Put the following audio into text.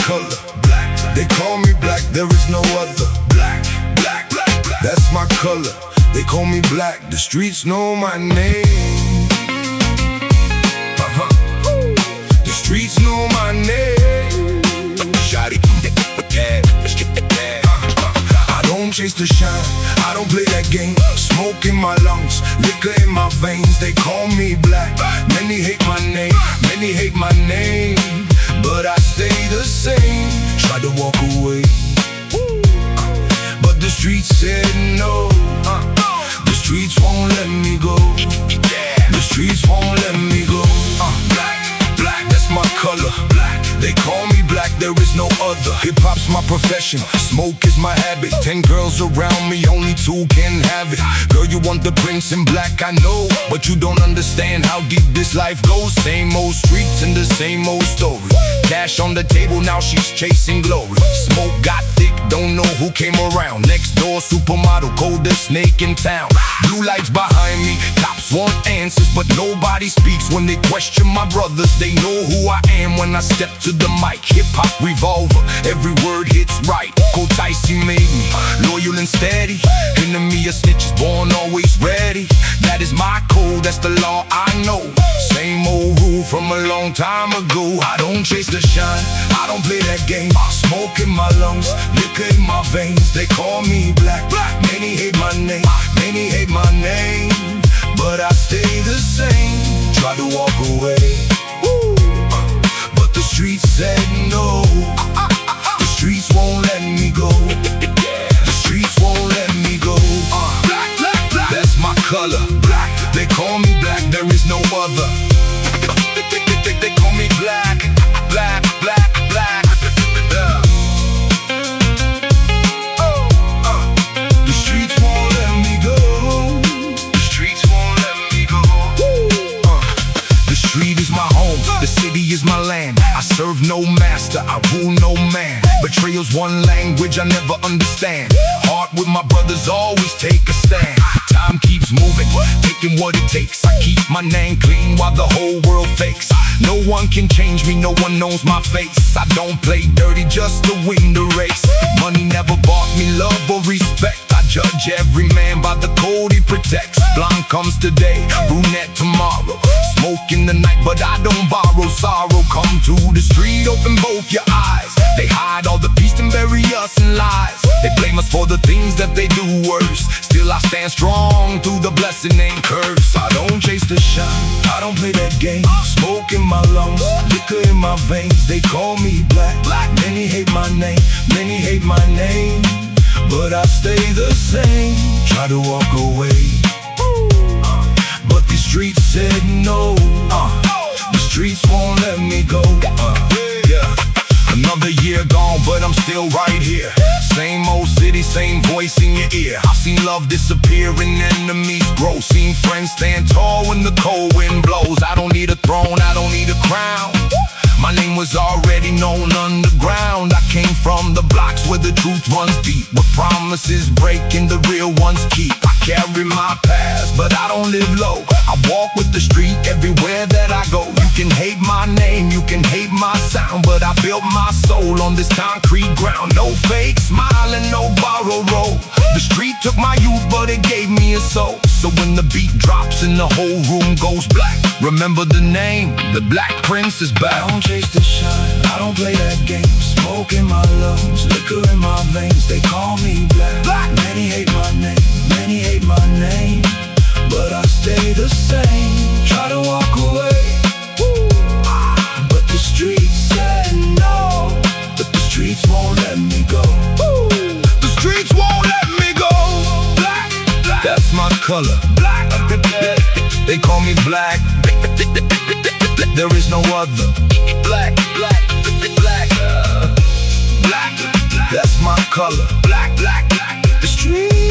color. Black. They call me black, there is no other. Black, black, black, black. That's my color. They call me black. The streets know my name. The streets know my name. Shawty, I don't chase the shine, I don't play that game. Smoke in my lungs, liquor in my veins. They call me black. Many hate my name, many hate my name, but I stay the same. Tried to walk away, but the streets said no. The streets won't let me go. The streets won't let me go. Black, black, that's my color. Black. They call me black, there is no other. Hip-hop's my profession, smoke is my habit. 10 girls around me, only 2 can have it. Girl, you want the prince in black, I know, but you don't understand how deep this life goes. Same old streets and the same old story. Cash on the table, now she's chasing glory. Smoke got thick, don't know who came around. Next door, supermodel, coldest snake in town. Blue lights behind me, cops want answers, but nobody speaks when they question my brothers. They know who I am when I step to the mic. Hip-hop revolver, every word hits right. Cold Ticey made me loyal and steady. Enemy of snitches, born always ready. That is my code, that's the law I know. Same old rule from a long time ago. I don't chase the shine, I don't play that game. Smoke in my lungs, liquor in my veins. They call me black. Many hate my name, many hate my name, but I stay the same. Try to walk away, but the streets said no. The streets won't let me go. The streets won't let me go. Black, black, black. That's my color. Black. They call me black, there is no other. They call me black. Black, black, black. The streets won't let me go. The streets won't let me go. The street is my home, the city is my land. I serve no master, I rule no man. Betrayal's one language I never understand. Heart with my brothers, always take a stand. Time keeps moving, taking what it takes. I keep my name clean while the whole world fakes. No one can change me, no one knows my face. I don't play dirty just to win the race. Money never bought me love or respect. I judge every man by the code he protects. Blonde comes today, brunette tomorrow. Smoke in the night, but I don't borrow. Sorrow come to the street, open both your eyes. They hide all the peace and bury us in lies. They blame us for the things that they do worse. Still I stand strong through the blessing and curse. I don't chase the shine, I don't play that game. Smoke in my lungs, liquor in my veins. They call me black. Many hate my name, many hate my name, but I stay the same. Try to walk away, but the streets said no. The streets won't let me go. Another year gone, but I'm still right here. Same old city, same voice in your ear. I've seen love disappear and enemies grow. Seen friends stand tall when the cold wind blows. I don't need a throne, I don't need a crown. My name was already known underground. I came from the blocks where the truth runs deep, where promises break and the real ones keep. I carry my past, but I don't live low. I walk with the street everywhere that I go. You can hate my name, you can hate my sound, but I built my soul on this concrete ground. No fake smile and no borrow roll. The street took my youth, but it gave me a soul. So when the beat drops and the whole room goes black, remember the name, the Black Prince is back. I don't chase the shine, I don't play that game. Smoke in my lungs, liquor in my veins. They call me black. Many hate my name, many hate my name, but I stay the same. Try to walk away, but the streets said no. But the streets won't let me go. The streets won't let me go. Black, black. That's my color. Black. They call me black. There is no other. Black, black, black, black. That's my color. Black, black, black. The streets.